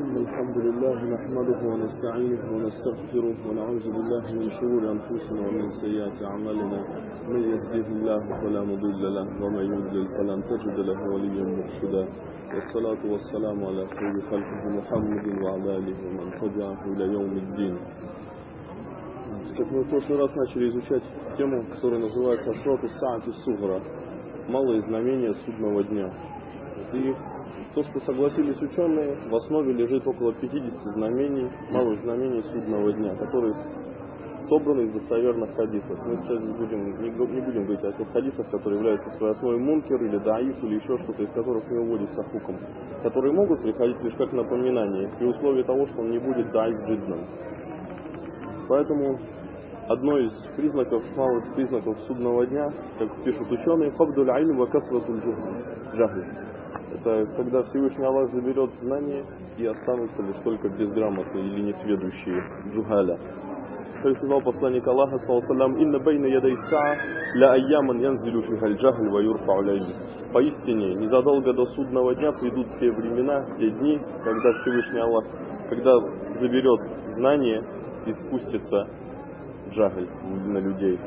الحمد لله نحمده ونستعينه ونستغفره ونعوذ بالله من شرور أنفسنا ومن سيئات أعمالنا. من يهده الله فلا مضل له ومن يضلل فلن تجد له وليا مرشدا. والصلاة والسلام على خير خلقه محمد وعلى آله ومن تبعه إلى يوم الدين. Как мы в прошлый раз начали изучать тему, которая называется «Ашрат ас-са'ат ас-сугра» – малые знамения судного дня. И то, что согласились ученые, в основе лежит около 50 знамений, малых знамений судного дня, которые собраны из достоверных хадисов. Мы сейчас не будем говорить о тех хадисах, которые являются в своей основе мункер или даиф, или еще что-то, из которых не уводится хукм, которые могут приходить лишь как напоминание, при условии того, что он не будет даиф джидном. Поэтому одно из признаков, малых признаков судного дня, как пишут ученые, фабдуль айль ва касратуль джахль. Это когда Всевышний Аллах заберет знания и останутся лишь только безграмотные или несведущие, джухаля. Как сказал посланник Аллаха, саллаллаху инна байна ядай саа ля айяман янзилю фиха аль-джахль ва юрфау аль-илм. Поистине, незадолго до судного дня придут те времена, те дни, когда Всевышний Аллах, когда заберет знания и спустится джахль на людей.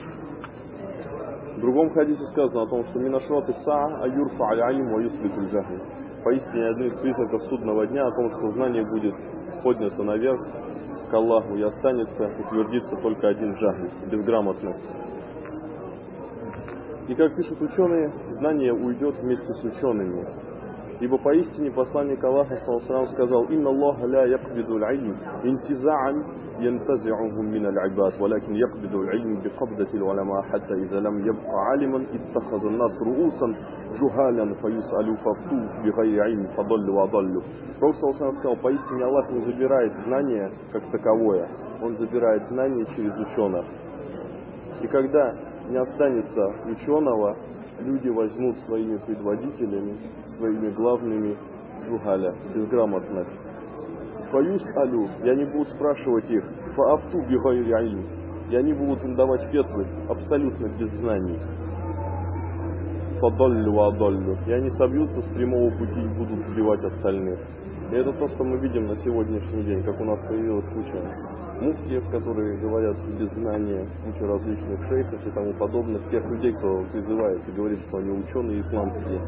В другом хадисе сказано о том, что минашрат ис-саа аюрфа аль-илм ва юсбиту аль-джахль. Поистине один из признаков судного дня о том, что знание будет поднято наверх к Аллаху и останется, утвердится только один джахль, безграмотность. И как пишут ученые, знание уйдет вместе с учеными. Ибо поистине посланник Аллаха саллаллаху сказал: «Инна Аллаха ля якбиду аль-илм интиза'ан янтази'ухум мин аль-ибад, валякин якбиду аль-илм бикабдати аль-уляма, хатта иза лам ябка алиман иттахаза ан-нас руусан джухалян фаюс'алю фафту бигайри илм фадаллю ва адаллю». Пророк саллаллаху сказал: поистине Аллах не забирает знания как таковое, Он забирает знания через ученых. И когда не останется ученого, люди возьмут своими предводителями, своими главными джухаля, безграмотных. Фаюс'алю, и они будут спрашивать их, фаафту бигайри илм, и они будут им давать фетвы абсолютно без знаний. Фадаллю ва адаллю, и они собьются с прямого пути и будут сбивать остальных. И это то, что мы видим на сегодняшний день, как у нас появилась куча муфтиев, которые говорят без знания, куча различных шейхов и тому подобных, тех людей, кто призывает и говорит, что они ученые исламские.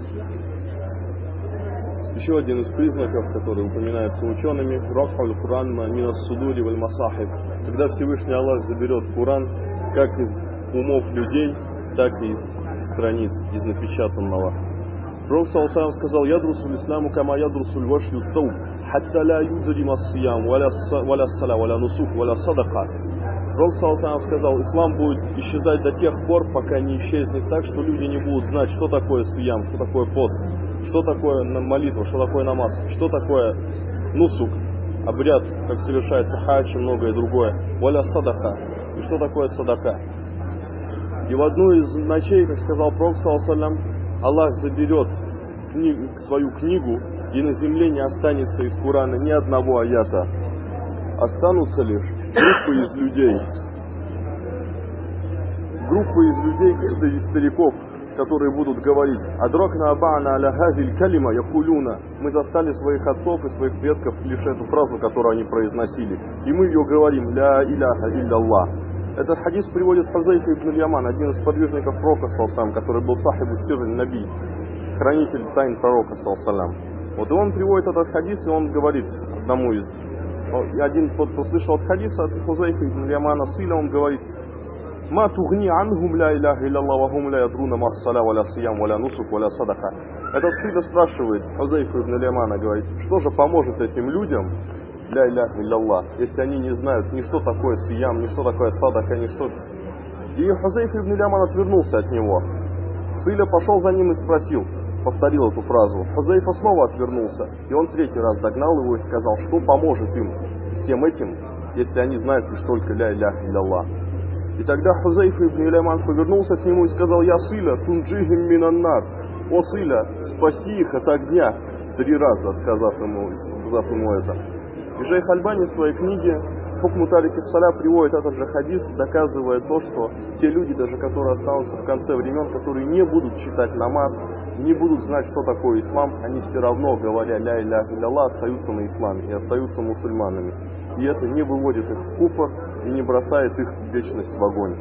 Еще один из признаков, который упоминается учеными, раф'уль Куран мин ас-судури валь масахиб, когда Всевышний Аллах заберет Куран как из умов людей, так и из страниц, из напечатанного. Пророк саллаллаху сказал: ядрусуль исламу кама ядрусуль вашлю стауб, хатта ла юдрима ас-сиям, валя сала, валя нусук, валя садака. Пророк саллаллаху сказал: ислам будет исчезать до тех пор, пока не исчезнет так, что люди не будут знать, что такое сиям, что такое пост, что такое молитва, что такое намаз, что такое нусук, обряд, как совершается хадж и многое другое, валя садака, и что такое садака. И в одну из ночей, как сказал Пророк саллаллаху, Аллах заберет свою книгу, и на земле не останется из Корана ни одного аята. Останутся лишь группы из людей, из стариков, которые будут говорить: «Адракна аба'на аля хазиль калима якулюна». Мы застали своих отцов и своих предков лишь эту фразу, которую они произносили. И мы ее говорим: «Ля иляха илля-Аллах». Этот хадис приводит Хузайф ибн аль-Яман, один из подвижников пророка, который был сахибу сирр наби, хранитель тайн пророка, саллаллаху. Вот и он приводит этот хадис, и он говорит одному из... Один тот, кто слышал от хадиса, от Хузайфа ибн аль-Ямана, сына, он говорит: «Ма тугни анхум ля иляха илля-Аллах, ва хум ля ядруна ма ас-саля, ва ля сиям, ва ля нусук, ва ля садака». Этот сын спрашивает Хузайфа ибн аль-Ямана, говорит: что же поможет этим людям, ля иляха илля-Аллах, если они не знают ни что такое сиям, ни что такое садака, ни что... И Хузайф ибн аль-Яман отвернулся от него. Сыля пошел за ним и спросил, повторил эту фразу. Хузайфа снова отвернулся, и он третий раз догнал его и сказал: что поможет им, всем этим, если они знают лишь только ля иляха илля-Аллах. И тогда Хузайф ибн аль-Яман повернулся к нему и сказал: я Сыля, тунджихим минаннар, о Сыля, спаси их от огня, 3 раза сказав ему это. И шейх Альбани в своей книге Хукму тарики саля приводит этот же хадис, доказывая то, что те люди, даже которые останутся в конце времен, которые не будут читать намаз, не будут знать, что такое ислам, они все равно, говоря ля иляха илlallah, остаются на исламе и остаются мусульманами. И это не выводит их в куфр и не бросает их в вечность в огонь.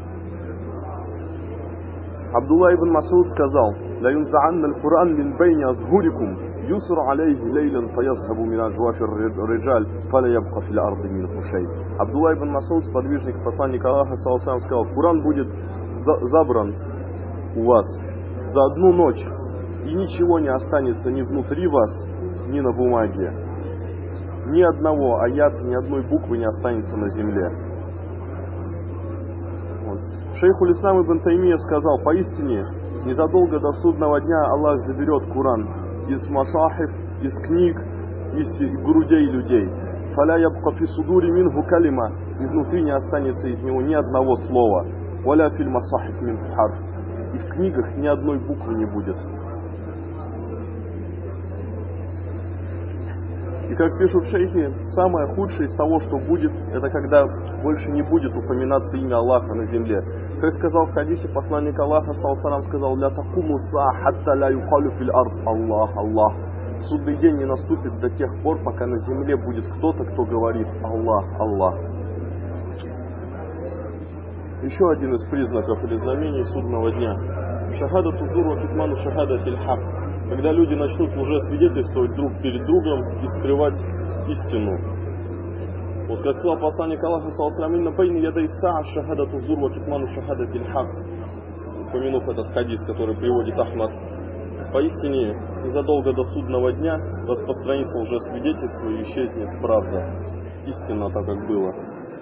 Абдулла ибн Мас'уд сказал: «Ла юнза'анна аль-Кур'ан мин байни азхурикум, юср алейхи лейлан фаязхабу мин аджвафир риджаль, фаля ябка фил арди минху шей». Абдулла ибн Мас'уд, сподвижник посланника Аллаха, сказал: Кур'ан будет забран у вас за одну ночь, и ничего не останется ни внутри вас, ни на бумаге. Ни одного аята, ни одной буквы не останется на земле. Шейхуль Ислам ибн Таймия сказал: поистине, незадолго до судного дня Аллах заберет Куран из машахиф, из книг, из грудей людей. Фаля ябка фи судури минху калима, и внутри не останется из него ни одного слова. Валя филь масахиф мин харф, и в книгах ни одной буквы не будет. И как пишут шейхи, самое худшее из того, что будет, это когда больше не будет упоминаться имя Аллаха на земле. Как сказал в хадисе посланник Аллаха, саллаллаху сказал: «Ля такуму саа хатта ля юкалю фил ард Аллах, Аллах». Судный день не наступит до тех пор, пока на земле будет кто-то, кто говорит Аллах, Аллах. Еще один из признаков или знамений судного дня. Шахада тузур ва китману шахада тильхак. Когда люди начнут уже свидетельствовать друг перед другом и скрывать истину. Вот как сказал посланник Аллаха, саллаллаху алейхи ядай саа шахада тузур ва китману шахада тильхак, упомянув этот хадис, который приводит Ахмад. Поистине, незадолго до судного дня распространится уже свидетельство и исчезнет правда. Истинно так, как было.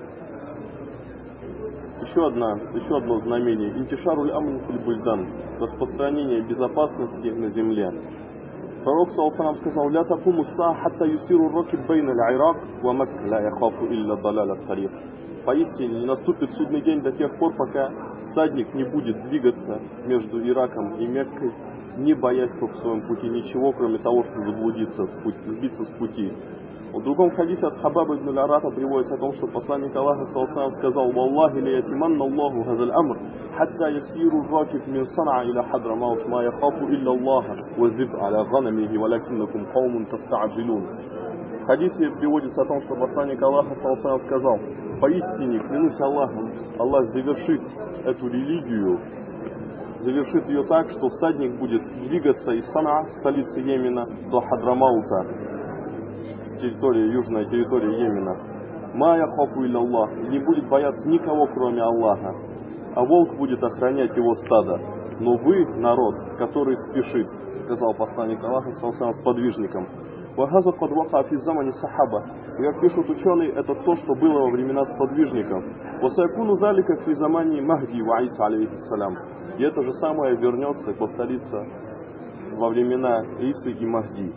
Еще одно знамение. Интишаруль амн фил бульдан. Распространение безопасности на земле. Пророк саллаллаху сказал: «Ля такуму саа хатта юсиру ракиб байна аль-Ирак ва Макка ла яхафу илля далал ат-тарик». Поистине, не наступит судный день до тех пор, пока всадник не будет двигаться между Ираком и Меккой, не боясь в своем пути ничего, кроме того, что заблудиться, сбиться с пути. В другом хадисе от Хабаба ибн аль-Арата приводится о том, что посланник Аллаха саллаллаху сказал: «Валлахи ля ятиманна Аллаху хазаль амр, хатта ясиру ракиб мин Санаа иля Хадрамаут, ма яхафу илля Аллаха, ва зиб аля ганамихи, валякиннакум каумун таста'аджилун». В хадисе приводится о том, что посланник Аллаха саллаллаху сказал: «Поистине, клянусь Аллахом, Аллах завершит эту религию, завершит ее так, что всадник будет двигаться из Санаа, столицы Йемена, до Хадрамаута, южная территория Йемена. Ма яхафу илля Аллах, не будет бояться никого, кроме Аллаха, а волк будет охранять его стадо. Но вы, народ, который спешит», сказал посланник Аллаха с подвижником. «Вахаза кад вака фи замани сахаба». И как пишут ученые, это то, что было во времена сподвижников. «Васайкуну залика фи замани Махди ва Иса алейхиссалям». И это же самое вернется и повторится во времена Исы и Махди.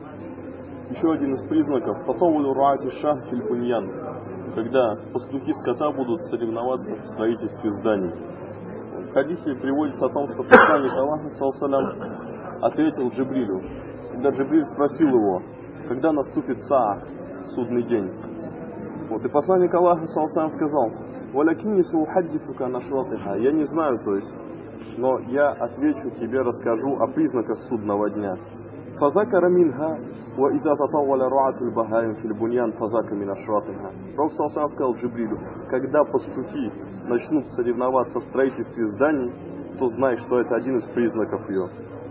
Еще один из признаков — татавулю раати шах фил буньян, когда пастухи скота будут соревноваться в строительстве зданий. В хадисе приводится о том, что посланник Аллаха саллаллаху ответил Джибрилю, когда Джибриль спросил его, когда наступит саа, судный день. И посланник Аллаха саллаллаху сказал: «Валякинни саухаддисука нашратиха». Я не знаю, но я отвечу тебе, расскажу о признаках судного дня. «Фазакара минха, ва иза татаваля руатуль бахаим фил буньян, фазака мин ашратиха». Пророк саллаллаху сказал Джибрилю: когда пастухи начнут соревноваться в строительстве зданий, то знай, что это один из признаков ее.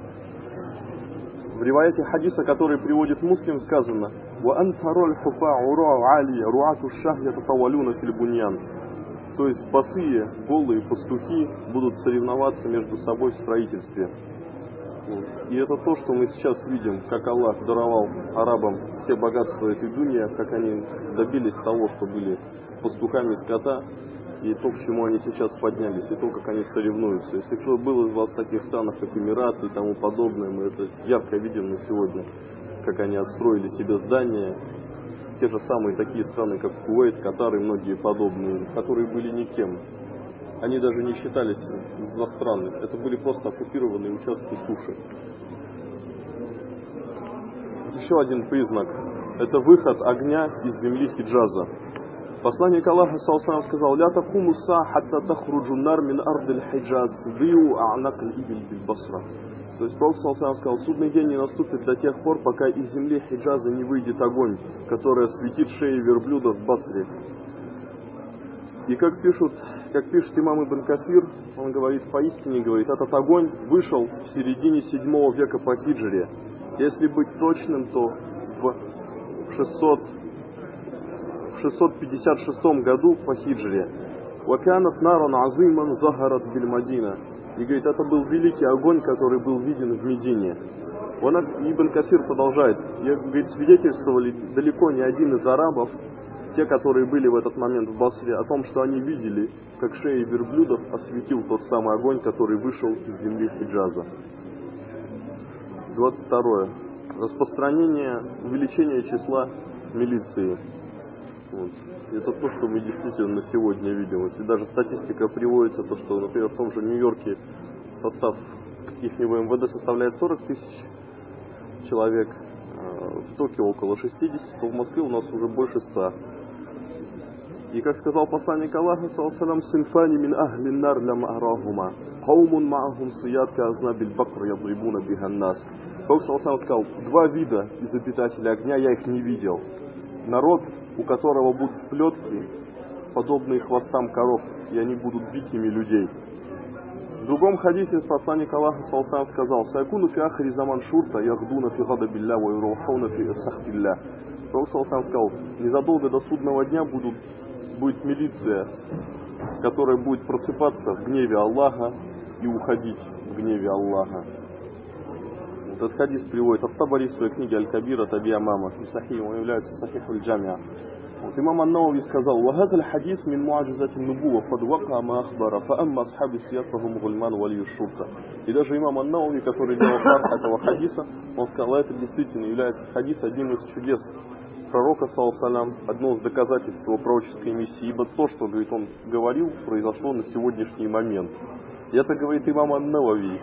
В риваяте хадиса, который приводит Муслим, сказано: «Ва антароль хуфа ура али руату шах ятатавалюна фил буньян». То есть босые, голые пастухи будут соревноваться между собой в строительстве. И это то, что мы сейчас видим, как Аллах даровал арабам все богатства этой дуньи, как они добились того, что были пастухами скота, и то, к чему они сейчас поднялись, и то, как они соревнуются. Если кто был из вас в таких странах, как Эмираты и тому подобное, мы это ярко видим на сегодня, как они отстроили себе здания. Те же самые такие страны, как Кувейт, Катар и многие подобные, которые были никем. Они даже не считались за страны. Это были просто оккупированные участки суши. Еще один признак. Это выход огня из земли Хиджаза. Посланник Аллаха саллаллаху сказал: «Ля такуму са хатта тахруджу нар мин ардиль хиджаз тудию а'нак аль-ибиль биль басра». То есть Пророк саллаллаху сказал: судный день не наступит до тех пор, пока из земли Хиджаза не выйдет огонь, который осветит шеи верблюдов в Басре. И как пишет имам Ибн Касир, он говорит, поистине говорит, этот огонь вышел в середине 7 века по хиджре. Если быть точным, то в 656 году по хиджре. «Ваканат наран азиман захарат биль Мадина». И говорит, это был великий огонь, который был виден в Медине. Ибн Касир продолжает, говорит, свидетельствовали далеко не один из арабов, те, которые были в этот момент в Басре, о том, что они видели, как шеи верблюдов осветил тот самый огонь, который вышел из земли Хиджаза. 22. Распространение, увеличение числа милиции. Вот. Это то, что мы действительно на сегодня видим. Если даже статистика приводится, то что, например, в том же Нью-Йорке состав их-него МВД составляет 40 тысяч человек, в Токио около 60, то в Москве у нас уже больше 100. И как сказал посланник Аллаха, саллаллаху «Синфани мин ахли нар лям арахума, хаумун маахум сиятка азнабиль бакр ядрибуна биганнас». Пророк саллаллаху сказал, 2 вида из обитателей огня я их не видел. Народ, у которого будут плетки, подобные хвостам коров, и они будут бить ими людей. В другом хадисе посланник Аллаха саллаллаху сказал: «Сайкуну фи ахри заман шурта яхдуна фи гадабилля ва юрухауна фи сахтилля». Пророк саллаллаху сказал: незадолго до судного дня будет милиция, которая будет просыпаться в гневе Аллаха и уходить в гневе Аллаха. Этот хадис приводит Ат-Табари в своей книге Аль-Кабир от Аби Амама. И сахих, он является сахихуль джамиа. Вот имам Ан-Навави сказал: «Вахазаль хадис мин муаджизати нубува фадвака ма ахбара, фаамма асхаби сиятфахум гульман валию шурта». И даже имам Ан-Навави, который делал шарх этого хадиса, он сказал, это действительно является хадис одним из чудес пророка, саллаллаху, одно из доказательств его пророческой миссии, ибо то, что, говорит, он говорил, произошло на сегодняшний момент. И это говорит имам Ан-Навави.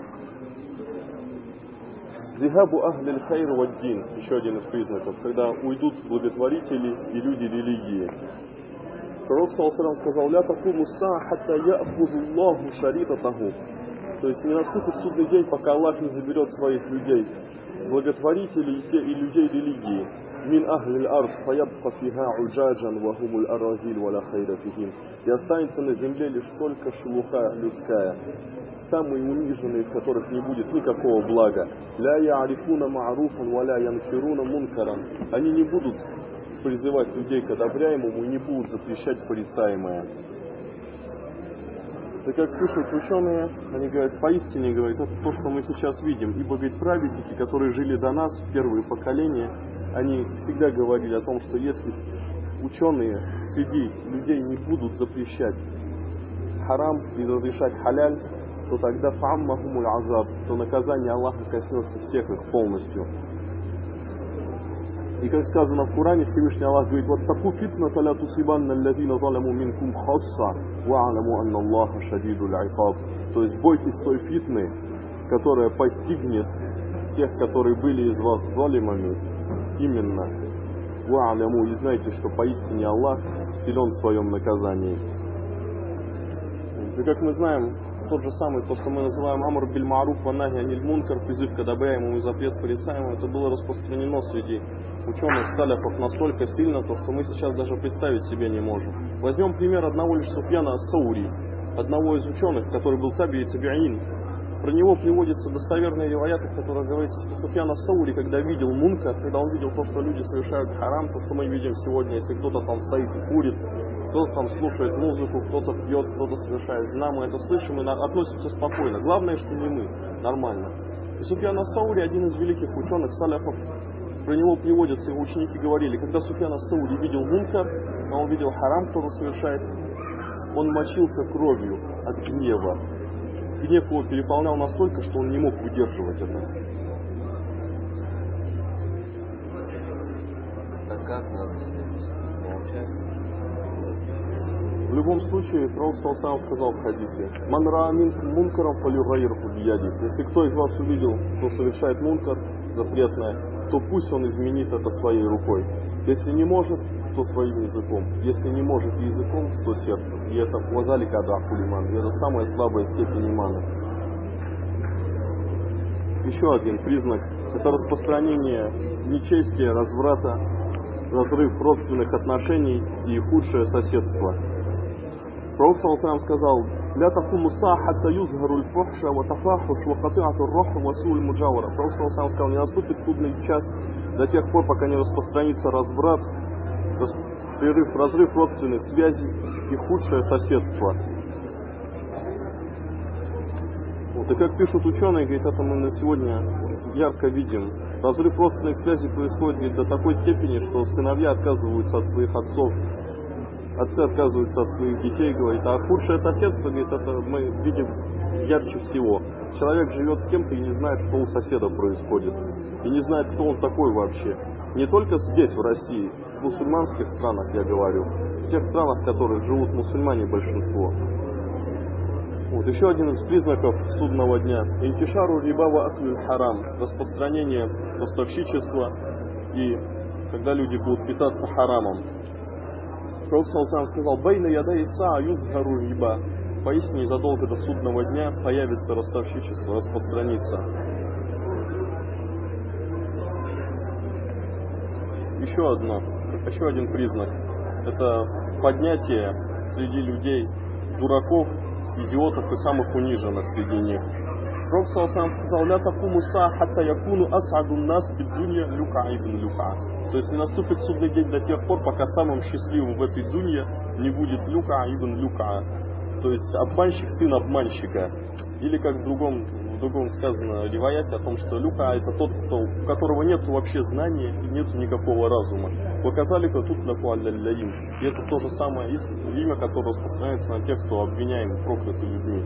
Зихабу ахлиль хайр ваддин, еще один из признаков, когда уйдут благотворители и люди религии. Пророк саллаллаху сказал: «Ля такуму са хатта я'хузу Аллаху шаритатаху». То есть не наступит судный день, пока Аллах не заберет своих людей, благотворителей и людей религии. Мин ахлиль ард фаябха фиха уджаджан ва хумуль аразиль ва ла хайра фихим. И останется на земле лишь только шелуха людская, самые униженные, в которых не будет никакого блага. «Ля я'арифуна ма'руфан ва ля янфируна мункаран». Они не будут призывать людей к одобряемому и не будут запрещать порицаемое. И как пишут ученые, они говорят, поистине, говорят, это то, что мы сейчас видим. Ибо, говорит, праведники, которые жили до нас, первые поколения, они всегда говорили о том, что если ученые среди людей не будут запрещать харам и разрешать халяль, то тогда фаммахумуль азаб, то наказание Аллаха коснется всех их полностью. И как сказано в Коране, Всевышний Аллах говорит: «Ваттаку фитната ля тусибанна аллазина заляму минкум хасса, ва'ламу анна Аллаха шадидуль айкаб». То есть бойтесь той фитны, которая постигнет тех, которые были из вас залимами, именно. Ва'ламу, и знайте, что поистине Аллах силен в своем наказании. И как мы знаем, тот же самый, то, что мы называем амр биль ма'руф ва нахи аниль мункар, призыв к одобряемому и запрет порицаемому, это было распространено среди ученых саляфов настолько сильно, то, что мы сейчас даже представить себе не можем. Возьмем пример одного лишь Суфьяна ас-Саури, одного из ученых, который был таби'ин. Про него приводятся достоверные риваяты, в которых говорится, что Суфьян ас-Саури, когда видел мункар, когда он видел то, что люди совершают харам, то, что мы видим сегодня, если кто-то там стоит и курит, кто-то там слушает музыку, кто-то пьет, кто-то совершает зина, мы это слышим и относимся спокойно. Главное, что не мы, нормально. И Суфьян ас-Саури, один из великих ученых саляфов, про него приводятся, его ученики говорили, когда Суфьян ас-Саури видел мункар, а он видел харам, кто-то совершает, он мочился кровью от гнева. Гнев его переполнял настолько, что он не мог выдерживать это. А как надо молчать? В любом случае, Пророк саллаллаху сказал в хадисе: «Ман ра минкум мункаран фалюгайрху бияди». Если кто из вас увидел, кто совершает мункар, запретное, то пусть он изменит это своей рукой. Если не может, то своим языком. Если не может языком, то сердцем. И это вазалика адафуль иман. И это самая слабая степень имана. Еще один признак – это распространение нечестия, разврата, разрыв родственных отношений и худшее соседство. Пророк ﷺ сказал: «Ля такуму саа хатта юзгару аль-фухша ва тафахуш ва катиату ар-рахм ва суу аль-муджавара». Пророк ﷺ сказал: не наступит судный час до тех пор, пока не распространится разврат, разрыв родственных связей и худшее соседство. Вот, и как пишут ученые, говорит, это мы на сегодня ярко видим. Разрыв родственных связей происходит, говорит, до такой степени, что сыновья отказываются от своих отцов, отцы отказываются от своих детей, говорит. А худшее соседство, говорит, это мы видим ярче всего. Человек живет с кем-то и не знает, что у соседа происходит. И не знает, кто он такой вообще. Не только здесь, в России, в мусульманских странах, я говорю. В тех странах, в которых живут мусульмане большинство. Вот, еще один из признаков судного дня. Интишару риба ва аклюль харам. Распространение поставщичества и когда люди будут питаться харамом. Пророк ﷺ сказал: «Байна ядай саа юзгару риба». Поистине задолго до судного дня появится ростовщичество, распространится. Еще один признак. Это поднятие среди людей дураков, идиотов и самых униженных среди них. Пророк ﷺ сказал: «Ля такуму саа хатта якуну ас'аду нас биддунья люка ибн люка». То есть не наступит судный день до тех пор, пока самым счастливым в этой дунье не будет люка ибн люка. То есть обманщик, сын обманщика. Или как в другом сказано риваяте о том, что люка это тот, у которого нет вообще знания и нет никакого разума. Показали-ка тут лакуаллялляим. И это то же самое имя, которое распространяется на тех, кто обвиняем прокляты людьми.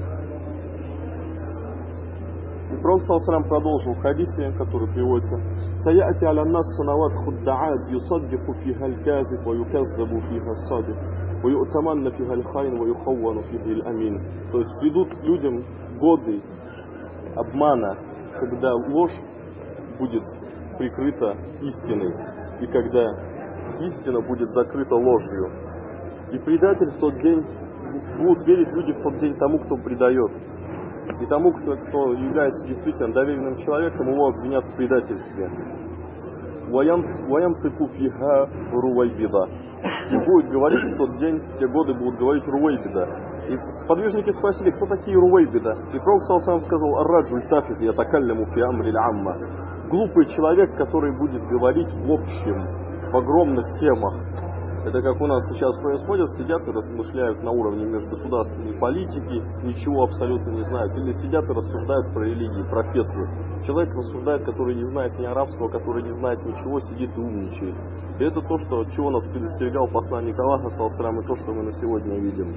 И Пророк ﷺ продолжил в хадисе, который приводится: «Саяти аля нас санават худда'ад юсаддику фиха аль-казиб ва юказзабу фиха ас-садик ва ю'таманна фиха аль-хайн ва юхаввану фиха аль-амин». То есть придут людям годы обмана, когда ложь будет прикрыта истиной, и когда истина будет закрыта ложью. И предатель в тот день, будут верить люди в тот день тому, кто предает. И тому, кто является действительно доверенным человеком, его обвинят в предательстве. «Ваям цепу фиха руайбида». И будет говорить в тот день, в те годы будут говорить руайбида. И сподвижники спросили, кто такие руайбида. И Пророк ﷺ сказал: «Ар-раджуль тафит ятакалляму фи амри аль-амма». Глупый человек, который будет говорить в общем, в огромных темах. Это как у нас сейчас происходит, сидят и размышляют на уровне межгосударственной политики, ничего абсолютно не знают. Или сидят и рассуждают про религии, про фетвы. Человек рассуждает, который не знает ни арабского, который не знает ничего, сидит и умничает. И это то, чего нас предостерегал посланник Аллаха, саллаллаху, и то, что мы на сегодня видим.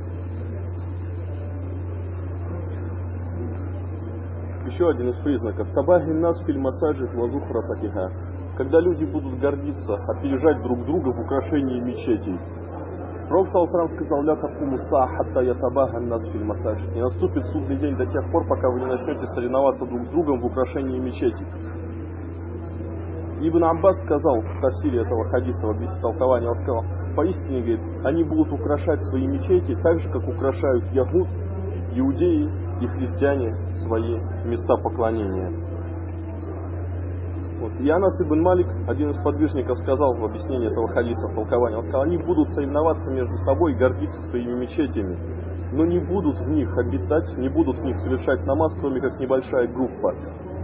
Еще один из признаков. Табахин нас фильм масаджид вазухра фатиха. Когда люди будут гордиться, опережать друг друга в украшении мечетей. Пророк ﷺ сказал: «Ля такуму саа хатта ятабахан нас фильм масаджид». Не наступит судный день до тех пор, пока вы не начнете соревноваться друг с другом в украшении мечетей. Ибн Аббас сказал в тафсире этого хадиса, в объяснении толкования, он сказал: поистине, говорит, они будут украшать свои мечети так же, как украшают ягуд, иудеи и христиане свои места поклонения. Вот. И Анас ибн Малик, один из подвижников, сказал в объяснении этого хадиса, в толковании, он сказал: они будут соревноваться между собой, гордиться своими мечетями, но не будут в них обитать, не будут в них совершать намаз, кроме как небольшая группа.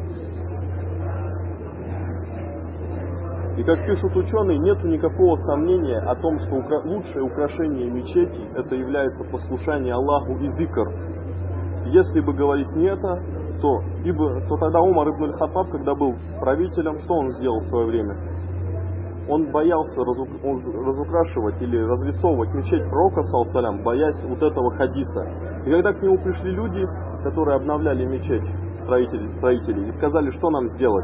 И как пишут ученые, нет никакого сомнения о том, что лучшее украшение мечети это является послушание Аллаху и зикр. Если бы говорить не это, то тогда Умар ибн аль-Хаттаб, когда был правителем, что он сделал в свое время? Он боялся разукрашивать или разрисовывать мечеть пророка, саллаллаху, боясь вот этого хадиса. И когда к нему пришли люди, которые обновляли мечеть, строители, и сказали, что нам сделать,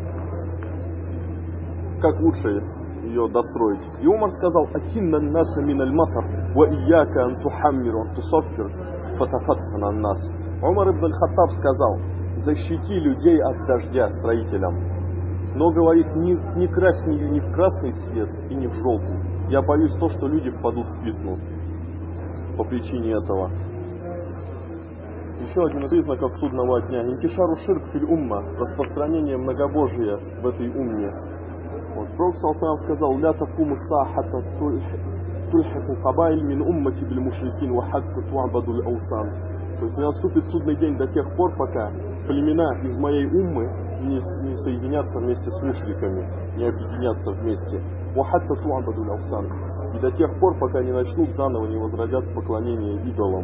как лучше ее достроить. И Умар сказал: «Акинна наса мин аль-матар, ва ияка ан тухаммиру, ан тусаффир, фатафатхана ан-нас». Умар ибн аль-Хаттаб сказал: защити людей от дождя строителям, Но, говорит, не крась ее ни в красный цвет и не в желтый. Я боюсь то, что люди впадут в фитну по причине этого. Еще один из признаков судного дня. Интишару ширк филь умма. Распространение многобожия в этой умме. Вот. Пророк ﷺ сказал: «Ля такуму сахата тульхаку кабайль мин уммати биль мушрикин ва хатта ту'абаду л-аусан». То есть не наступит судный день до тех пор, пока племена из моей уммы не соединятся вместе с мушриками, не объединятся вместе. Ва хатта ту'абаду л-аусан. И до тех пор, пока не начнут заново, не возродят поклонение идолам.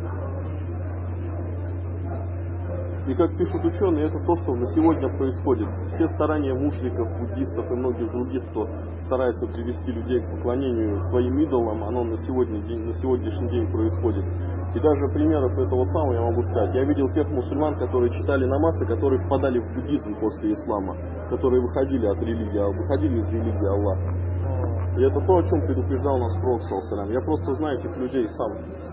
И как пишут ученые, это то, что на сегодня происходит. Все старания мушриков, буддистов и многих других, кто старается привести людей к поклонению своим идолам, оно на сегодняшний день происходит. И даже примеров этого самого я могу сказать. Я видел тех мусульман, которые читали намаз, и которые впадали в буддизм после ислама, которые выходили от религии, выходили из религии Аллаха. И это то, о чем предупреждал нас Пророк ﷺ. Я просто знаю этих людей сам.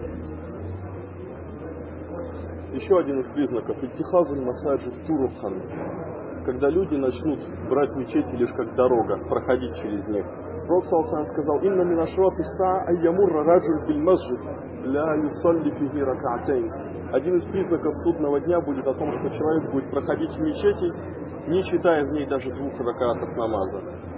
Еще один из признаков – иттихазуль масаджид турухан. Когда люди начнут брать мечети лишь как дорога, проходить через них. Пророк ﷺ сказал: «Инна мин ашрафи саа айямурра раджуль биль масджид ля юсалли фихи ракатейн». Один из признаков судного дня будет о том, что человек будет проходить в мечети, не читая в ней даже 2 ракатов намаза.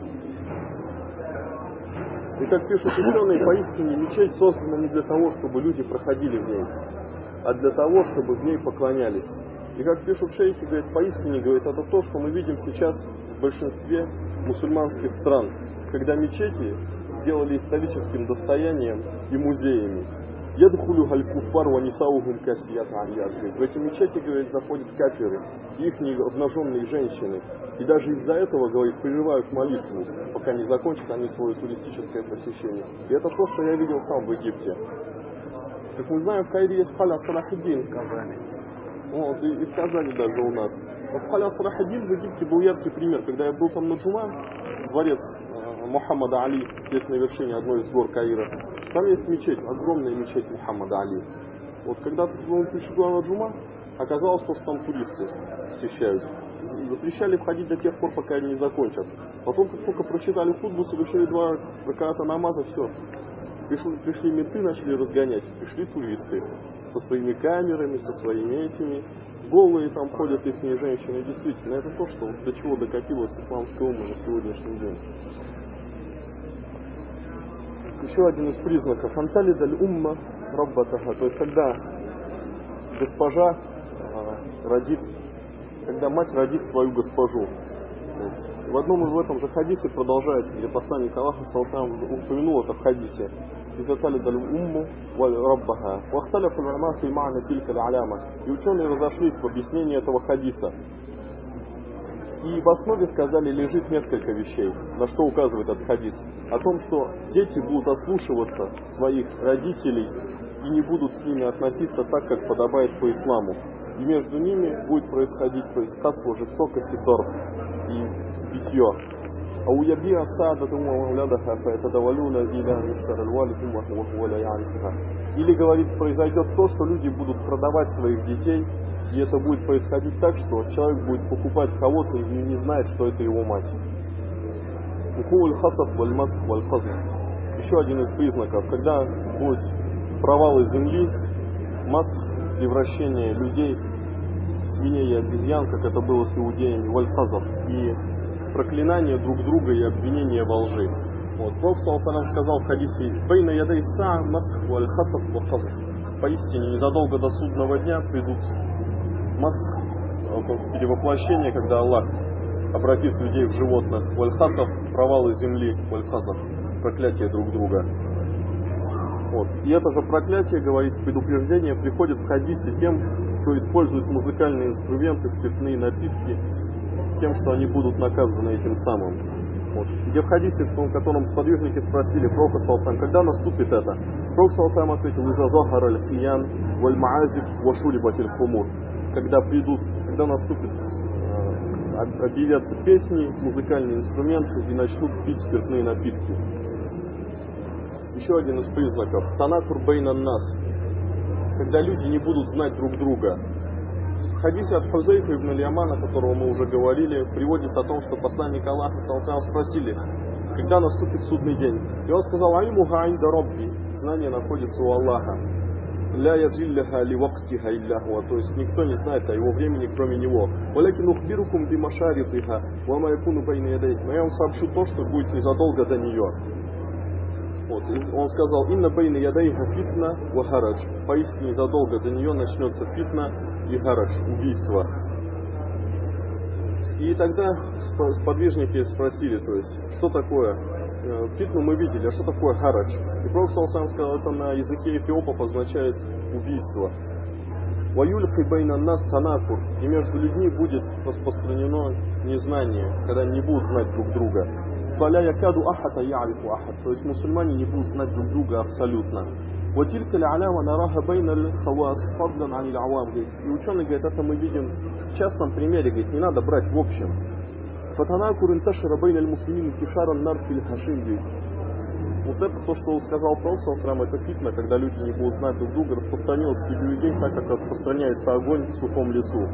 И как пишут ученые, поистине мечеть создана не для того, чтобы люди проходили в ней, а для того, чтобы в ней поклонялись. И как пишут шейхи, говорят, поистине, говорит, это то, что мы видим сейчас в большинстве мусульманских стран, когда мечети сделали историческим достоянием и музеями. Ядхулю галь-куфар ва нисаухум касият аяд. В эти мечети, говорит, заходят кафиры, их обнаженные женщины. И даже из-за этого, говорит, прерывают молитву, пока не закончат они свое туристическое посещение. И это то, что я видел сам в Египте. Как мы знаем, в Каире есть халя Салахиддин. В Казани. Вот, и в Казани даже у нас. Вот халя Салахиддин в Египте был яркий пример. Когда я был там на Джума, дворец Мухаммада Али, здесь на вершине одной из гор Каира, там есть мечеть, огромная мечеть Мухаммада Али. Вот когда мы пришли туда на Джума, оказалось, что там туристы посещают. Запрещали входить до тех пор, пока они не закончат. Потом, как только прочитали хутбу, совершили 2 раката намаза, все. Пришли менты, начали разгонять. Пришли туристы со своими камерами, со своими этими. Голые там ходят их женщины. Действительно, это то, что до чего докатилась исламская умма на сегодняшний день. Еще один из признаков. Антали даль умма раббатаха. То есть, когда госпожа родит, когда мать родит свою госпожу. В одном в этом же хадисе продолжается, где посланник Аллаха упомянул это в хадисе. И ученые разошлись в объяснении этого хадиса. И в основе сказали, лежит несколько вещей, на что указывает этот хадис. О том, что дети будут ослушиваться своих родителей и не будут с ними относиться так, как подобает по исламу. И между ними будет происходить касва, жестокость и торг, и битье. А у яби асадату мавлядаха фаэтадавалюна иля миштар аль-валид вахуля янфиха. Или, говорит, произойдет то, что люди будут продавать своих детей, и это будет происходить так, что человек будет покупать кого-то и не знает, что это его мать. Еще один из признаков, когда будут провалы земли, масх, превращение людей в свиней и обезьян, как это было с иудеями, валь-хазар, и проклинание друг друга и обвинение во лжи. Вот. Пророк ﷺ сказал в хадисе: «Бейна ядай са масх валь-хасад ва-хазар». Поистине, незадолго до судного дня придут масх, перевоплощение, когда Аллах обратит людей в животных, валь-хасар, провалы земли, валь-хазар, проклятие друг друга. Вот. И это же проклятие, говорит, предупреждение, приходит в хадисе тем, кто использует музыкальные инструменты, спиртные напитки, тем, что они будут наказаны этим самым. Вот. Где в хадисе, в котором сподвижники спросили Пророка ﷺ, когда наступит это? Пророк ﷺ ответил: «Иза захара аль-хиян валь-маазиб ва шурибат аль-хумур». Когда наступит, объявятся песни, музыкальные инструменты и начнут пить спиртные напитки. Еще один из признаков. Танакур бейнан нас. Когда люди не будут знать друг друга. хадисе от Хузейфа ибн Аль-Ямана, о котором мы уже говорили, приводится о том, что посланник Аллаха спросили, когда наступит судный день. И он сказал: «Альмуха инда Робби», знание находится у Аллаха. «Ля яджиллаха ли вактиха илля хуа», то есть никто не знает о его времени, кроме него. «Валякин ухбирукум би машаритиха, ва ма якуну байна ядайх». Но я вам сообщу то, что будет незадолго до нее. Вот. Он сказал: «Инна байна ядайха фитна ва харадж». Поистине задолго до нее начнется фитна и харадж, убийство. И тогда сподвижники спросили, то есть, что такое фитну мы видели, а что такое харадж? И Пророк сам сказал, это на языке эфиопов означает убийство. «Ваюльхи байна нас танакур», и между людьми будет распространено незнание, когда они не будут знать друг друга. «Фаля якаду ахата ярифу ахат», то есть мусульмане не будут знать друг друга абсолютно. «Ватилька ля-аляма нараха байна л-хавас фаддан ани л-авам». И ученый говорит, это мы видим в частном примере, говорит, не надо брать в общем. «Фатанакур инташара байна л-муслимин кишаран нарфиль хашим». Вот это то, что сказал Пророк, это фитна, когда люди не будут знать друг друга, распространилось среди людей, так как распространяется огонь в сухом лесу.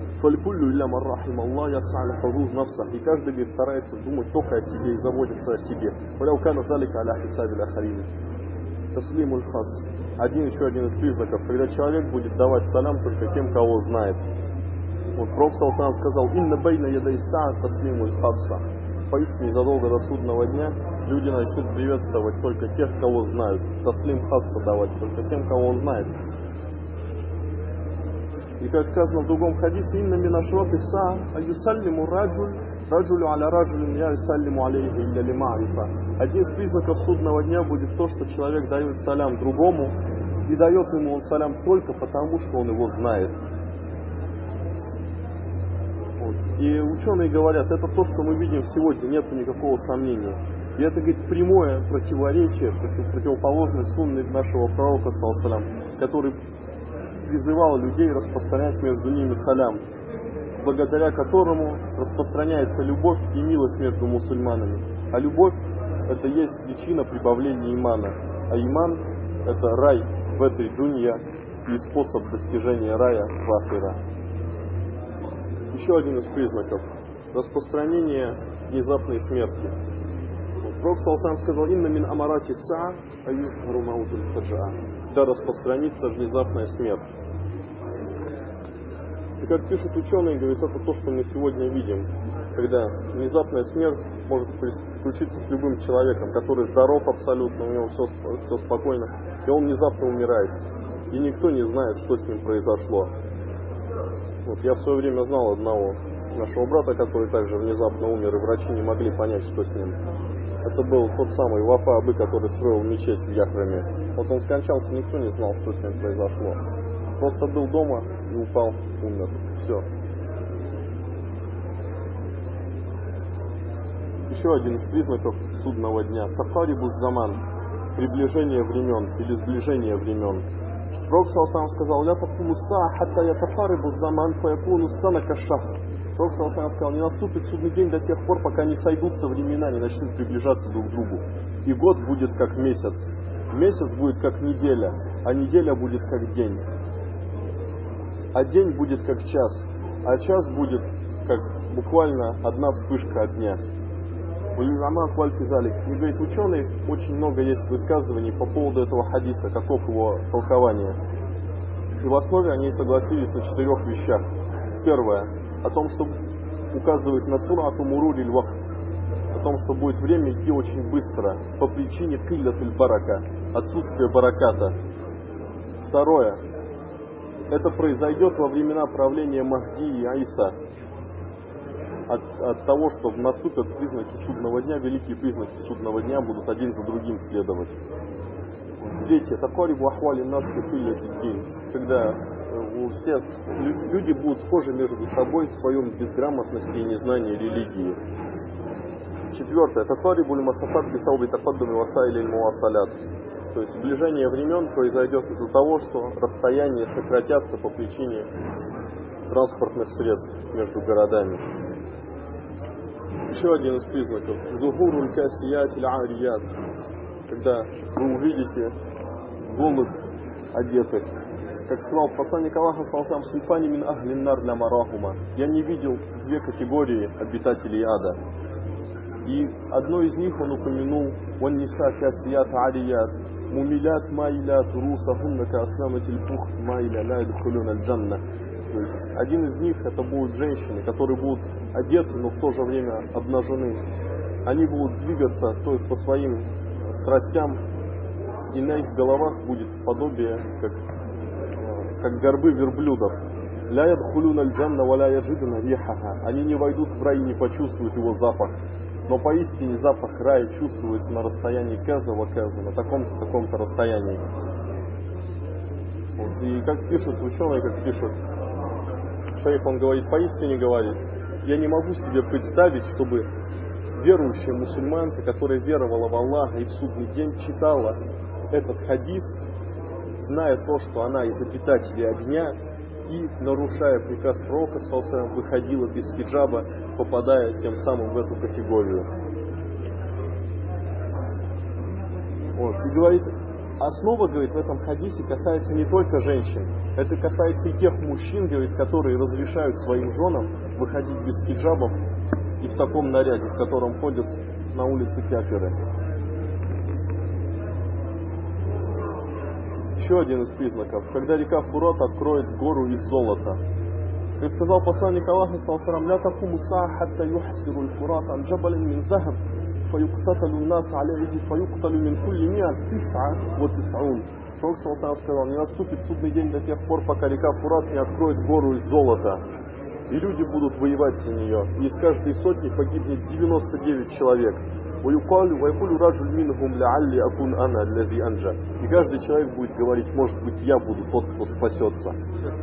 И каждый, говорит, старается думать только о себе и заботиться о себе. Один из признаков, когда человек будет давать салям только тем, кого знает. Вот Пророк сказал: «Инна байна ядай саа таслимуль хасса». Поистине задолго до судного дня люди начнут приветствовать только тех, кого знают. Таслим хасса давать только тем, кого он знает. И как сказано в другом хадисе: «Инна минашроти са аюсаллиму раджулю аля раджулин я юсаллиму алейхи илля лимарифа». Один из признаков судного дня будет то, что человек дает салям другому, и дает ему он салям только потому, что он его знает. И ученые говорят, это то, что мы видим сегодня, нет никакого сомнения. И это, говорит, прямое противоречие, противоположность сунны нашего пророка, который призывал людей распространять между ними салям, благодаря которому распространяется любовь и милость между мусульманами. А любовь – это есть причина прибавления имана. А иман – это рай в этой дунья и способ достижения рая в ахира. Еще один из признаков – распространение внезапной смерти. Пророк сказал: «Инна мин амарати са аюзхару маутуль фаджаа», когда распространится внезапная смерть. И как пишут ученые, говорят, это то, что мы сегодня видим, когда внезапная смерть может случиться с любым человеком, который здоров абсолютно, у него все спокойно, и он внезапно умирает. И никто не знает, что с ним произошло. Вот я в свое время знал одного нашего брата, который также внезапно умер, и врачи не могли понять, что с ним. Это был тот самый Вафа Абы, который строил мечеть в Яхраме. Вот он скончался, никто не знал, что с ним произошло. Просто был дома и упал, умер. Все. Еще один из признаков судного дня. Такарибус заман. Приближение времен или сближение времен. Пророк сам сказал: «Ля такуму саа хатта ятакарибу заман фаякуну сана кашахр». Пророк сказал: не наступит судный день до тех пор, пока не сойдутся времена, не начнут приближаться друг к другу. И год будет как месяц. Месяц будет как неделя, а неделя будет как день. А день будет как час, а час будет как буквально одна вспышка от дня. И говорит, ученые, очень много есть высказываний по поводу этого хадиса, каков его толкование. И в основе они согласились на 4 вещах. Первое, о том, что указывает на сурату муруриль вахт, о том, что будет время идти очень быстро, по причине киллятуль барака, отсутствия бараката. Второе, это произойдет во времена правления Махди и Аиса. От того, что наступят признаки судного дня, великие признаки судного дня будут один за другим следовать. Третье, такарибу ахвали нас день, когда все люди будут схожи между собой в своем безграмотности и незнании религии. Четвертое, такарибу лимасафат бисауби такаддуми васайли муасалят. То есть сближение времен произойдет из-за того, что расстояния сократятся по причине транспортных средств между городами. Еще один из признаков. Зухуруль касият иль арият. Когда вы увидите голых одетых, как сказал посланник Аллаха, саллаллаху синфани мин ахлин нар ля марахума. Я не видел две категории обитателей ада. И одной из них он упомянул «Ван ниса касият арият, мумилят маилят, русахунна кааснаматиль бух маиля ла ядхулюн аль-джанна». То есть один из них это будут женщины, которые будут одеты, но в то же время обнажены. Они будут двигаться то есть по своим страстям, и на их головах будет подобие, как горбы верблюдов. «Ля ядхулюн аль-джанна ва ля яджидуна рихаха». Они не войдут в рай и не почувствуют его запах. Но поистине запах рая чувствуется на расстоянии каза, на таком-то расстоянии. Вот. И как пишут ученые, как пишут шейх, он говорит, поистине говорит, я не могу себе представить, чтобы верующая мусульманка, которая веровала в Аллаха и в судный день читала этот хадис, зная то, что она из обитателей огня, и, нарушая приказ пророка, выходила без хиджаба, попадая тем самым в эту категорию. Вот. И говорит, основа, говорит, в этом хадисе касается не только женщин. Это касается и тех мужчин, говорит, которые разрешают своим женам выходить без хиджабов и в таком наряде, в котором ходят на улице кафиры. Еще один из признаков, когда река Фурат откроет гору из золота. Как сказал посланник Аллаха, саллаллаху ля такуму саа хатта юхсиру аль-Фурат ан джабалин мин захаб фаюктаталу ан-нас алейхи фаюкталу мин кулли миа тис'a ва тис'ун. Пророк саллаллаху сказал, не наступит судный день до тех пор, пока река Фурат не откроет гору из золота. И люди будут воевать за нее. И из каждой сотни погибнет 99 человек. И каждый человек будет говорить, может быть, я буду тот, кто спасется.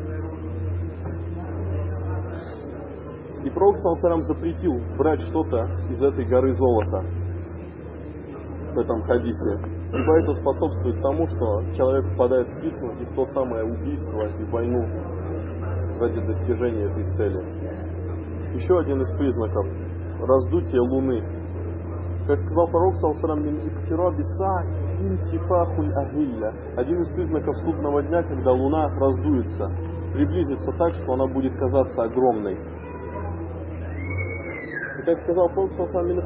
И пророк саллаллаху запретил брать что-то из этой горы золота в этом хадисе. Ибо это способствует тому, что человек впадает в битву и в то самое убийство и войну ради достижения этой цели. Еще один из признаков – раздутие луны. Как сказал пророк саллаллаху один из признаков судного дня, когда луна раздуется, приблизится так, что она будет казаться огромной. И как сказал пророк саллаллаху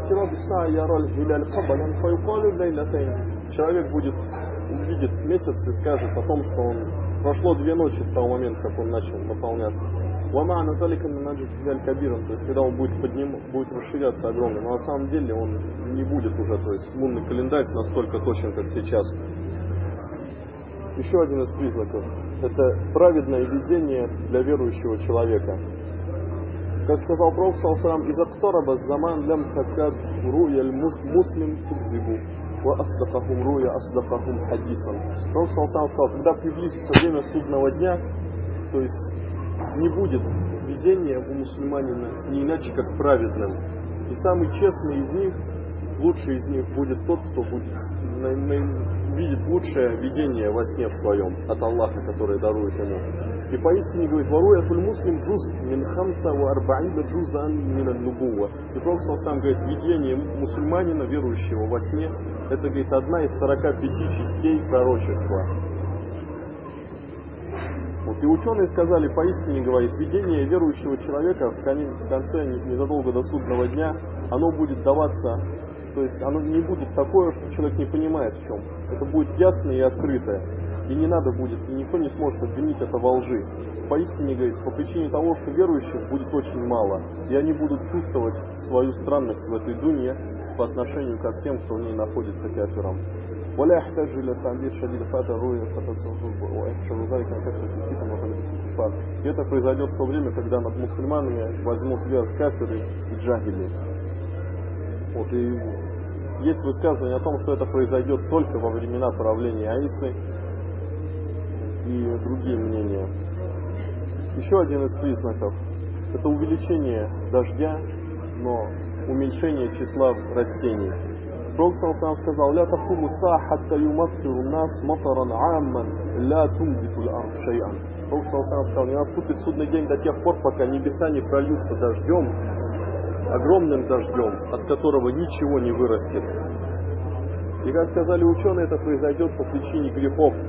человек увидит месяц и скажет о том, что он прошло 2 ночи с того момента, как он начал наполняться. То есть когда он будет расширяться огромно, но на самом деле он не будет уже, то есть лунный календарь настолько точен, как сейчас. Еще один из признаков – это праведное видение для верующего человека. Как сказал пророк саллаллаху «Иза ктараба заман лям такад руя муслим тукзибу ва асдакахум руя асдакахум хадисан». Пророк саллаллаху сказал, когда приблизится время судного дня, то есть не будет видения у мусульманина не иначе как праведным. И самый честный из них, лучший из них будет тот, кто видит лучшее видение во сне в своем от Аллаха, который дарует ему. И поистине говорит, «Варуятуль муслим джуз мин хамса ва арба'ида джузан мин ан-нубува». И Пророк сам говорит, видение мусульманина, верующего во сне, это, говорит, одна из 45 частей пророчества. Вот, и ученые сказали, поистине, говорит, видение верующего человека в конце, незадолго до судного дня, оно будет даваться, то есть оно не будет такое, что человек не понимает в чем. Это будет ясное и открытое. И не надо будет, и никто не сможет обвинить это во лжи. Поистине, говорит, по причине того, что верующих будет очень мало, и они будут чувствовать свою странность в этой дуне по отношению ко всем, кто в ней находится кафиром. ولا يحتاج إلى تعبير شديد فات الرؤيا ويحشر ذلك عن كثرة الفتن وغلبة الكفار. И это произойдет в то время, когда над мусульманами возьмут верх кафиры и джахили. Вот, и есть высказывание о том, что это произойдет только во времена правления Аисы и другие мнения. Еще один из признаков – это увеличение дождя, но уменьшение числа растений. Пророк саллаллаху сказал: «Ля такуму саа хатта юматтиру нас матаран амман ля тумбиту л-ард шей'ан». Пророк саллаллаху сказал: не наступит судный день до тех пор, пока небеса не прольются дождем, огромным дождем, от которого ничего не вырастет. И как сказали ученые, это произойдет по причине грехов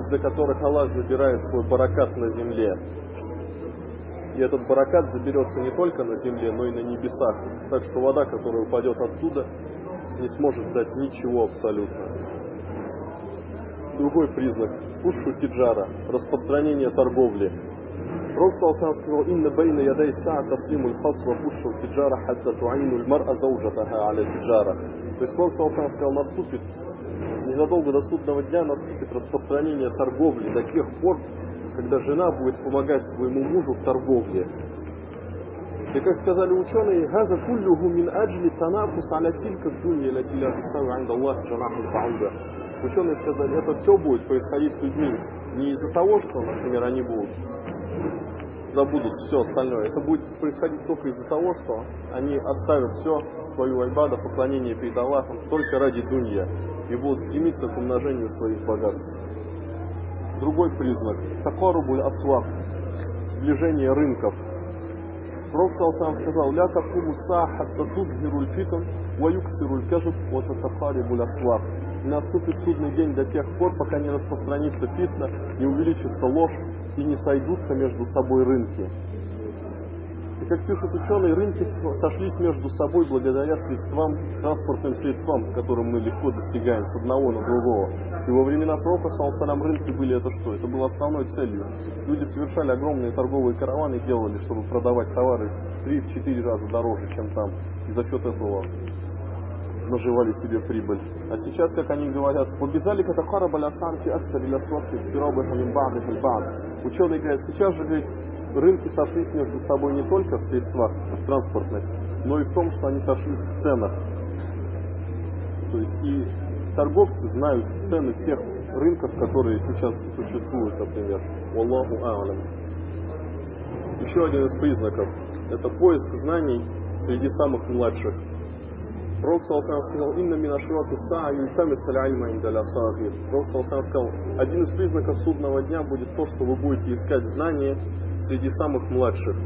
из-за которых Аллах забирает свой баракат на земле. И этот баракат заберется не только на земле, но и на небесах. Так что вода, которая упадет оттуда, не сможет дать ничего абсолютно. Другой признак – фушу тиджара, распространение торговли. Пророк сказал: «Инна байна ядай саа таслимуль хас ва фушу тиджара хатта туаинуль мар'a заужатаха аля тиджара». То есть Пророк сказал, наступит, незадолго до судного дня наступит распространение торговли до тех пор, когда жена будет помогать своему мужу в торговле. И как сказали ученые, «Газа куллюху мин аджли танафус аля тилька дунья ля тиля тисау анда Аллах джанаху бауда». Ученые сказали, это все будет происходить с людьми не из-за того, что, например, они забудут все остальное. Это будет происходить только из-за того, что они оставят все, свою айбаду, поклонение перед Аллахом, только ради дунья и будут стремиться к умножению своих богатств. Другой признак – такарубуль асвак, сближение рынков. Пророк сказал: «Ля такуму саа хатта тузхируль фитн ва юксируль казб ва татакарибуль асвак». И наступит судный день до тех пор, пока не распространится фитна, не увеличится ложь и не сойдутся между собой рынки. И как пишут ученые, рынки сошлись между собой благодаря транспортным средствам, которым мы легко достигаем с одного на другого. И во времена пророка, салам, рынки были это что? Это было основной целью. Люди совершали огромные торговые караваны, делали, чтобы продавать товары в 3-4 раза дороже, чем там. И за счет этого наживали себе прибыль. А сейчас, как они говорят, ученые говорят, сейчас же, говорит, рынки сошлись между собой не только в средствах транспортных, но и в том, что они сошлись в ценах. То есть и торговцы знают цены всех рынков, которые сейчас существуют, например. Wallahu a'lam. Еще один из признаков – это поиск знаний среди самых младших. Пророк сказал: «Инна мин ашрати саа юльтамис аль-ильма инда аль-асагир». Пророк сказал: один из признаков судного дня будет то, что вы будете искать знания среди самых младших.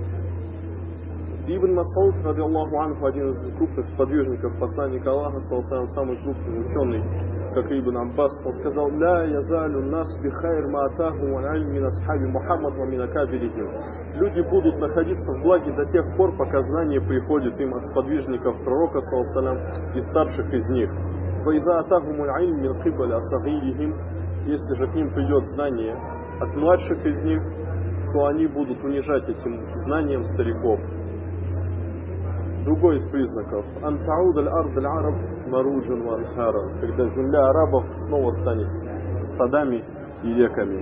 Ибн Мас'уд, радиаллаху анху, один из крупных сподвижников посланника Аллаха, самый крупный ученый, как и Ибн Аббас, он сказал: «Ля язалю нас бихайр маатаху валь-ильм мин асхаби Мухаммад ва мин акабирихим». Люди будут находиться в благе до тех пор, пока знание приходит им от сподвижников пророка, саллаллаху, и старших из них. «Фаиза атахум аль-ильм мин кибали асагирихим». Если же к ним придет знание от младших из них, то они будут унижать этим знанием стариков. Другой из признаков – «Антауд аль-ард аль-араб маруджан ва анхара», когда земля арабов снова станет садами и реками.